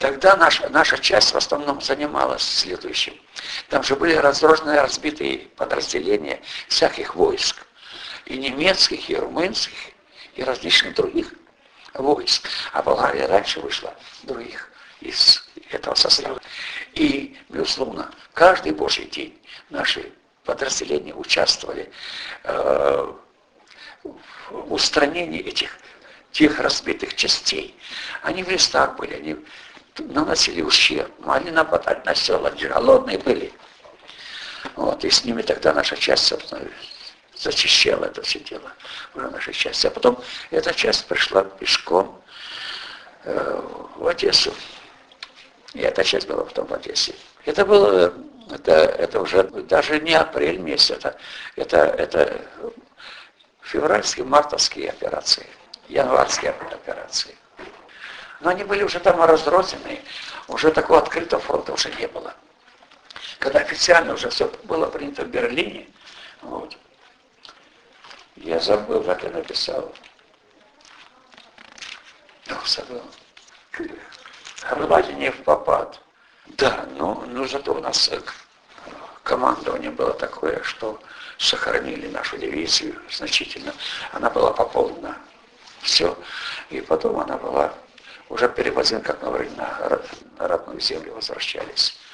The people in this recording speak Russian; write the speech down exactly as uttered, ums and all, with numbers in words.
Тогда наша, наша часть в основном занималась следующим. Там же были разрозненные, разбитые подразделения всяких войск. И немецких, и румынских, и различных других войск. А Болгария раньше вышла других из этого состава. И, безусловно, каждый божий день наши подразделения участвовали э, в устранении этих тех разбитых частей. Они в лесах были, они наносили ущерб, могли нападать на села, голодные были. Вот, и с ними тогда наша часть, собственно, зачищала это все дело, уже наша часть. А потом эта часть пришла пешком э, в Одессу. И эта часть была потом в Одессе. Это было, это, это уже даже не апрель месяц, это, это, это февральские, мартовские операции, январские операции. Но они были уже там разрозненные, уже такого открытого фронта уже не было. Когда официально уже все было принято в Берлине, вот, я забыл, как я написал. Ох, забыл. Хорватия не в попад. Да, ну, ну зато у нас командование было такое, что сохранили нашу дивизию значительно. Она была пополнена. Все. И потом она была уже перевозена, как говорили, на родную землю возвращались.